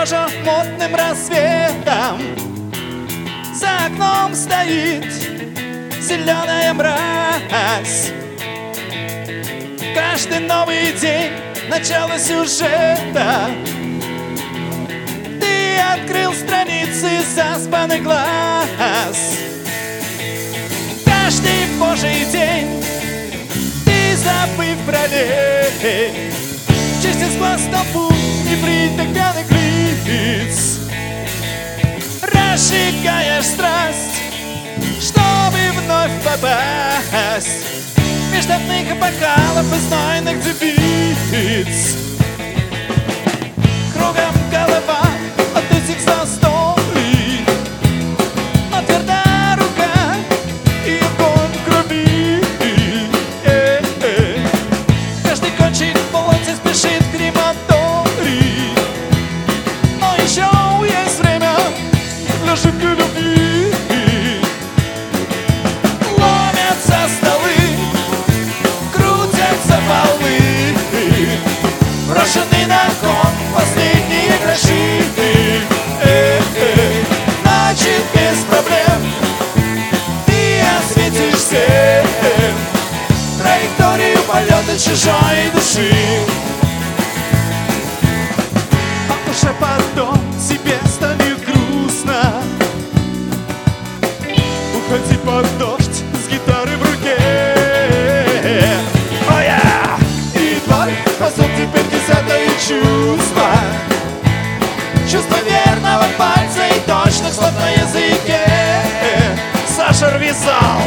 тоже мутным рассветом. За окном стоит зеленая мразь. Каждый новый день — начало сюжета. Ты открыл страницы заспанный глаз. Каждый божий день ты, забыв про лень, чистишь сквозь толпу небритых пьяных лиц. Разжигаешь страсть, чтобы вновь попасть в международных бокалов и знойных девиц. Кругом голова от этих застолий, но твердая рука и огонь крови. Каждый кончик полотен спешит к крематорий, но еще есть время для ошибки любви. Ломятся столы, крутятся полы, брошены на кон последние гроши. Значит, без проблем ты осветишь всем траекторию полета чужой души. А уже потом тебе станет грустно. Уходи под дождь с гитарой в руке. Oh yeah! И твой посыл теперь 10-е чувство. Чувство верного пальца и точных слов на языке. Саша Рвизал.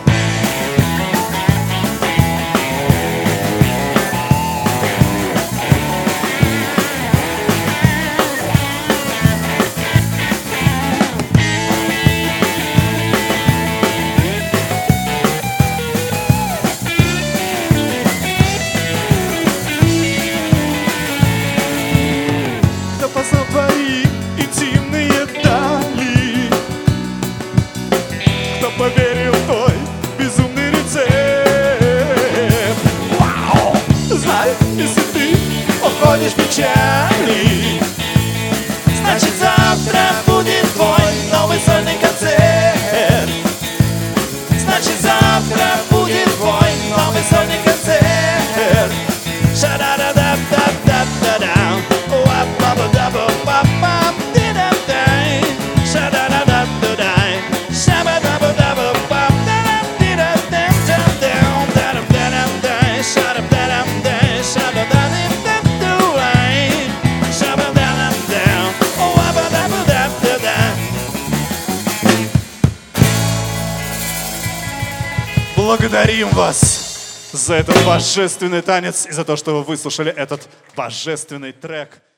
Познал твои интимные дали, кто поверил в твой безумный рецепт. Вау! Знай, если ты уходишь в печали, значит завтра будет твой новый сольный концерт. Значит завтра будет твой новый сольный концерт. Ша-да-да-да-да-да-да-да. Благодарим вас за этот божественный танец и за то, что вы выслушали этот божественный трек.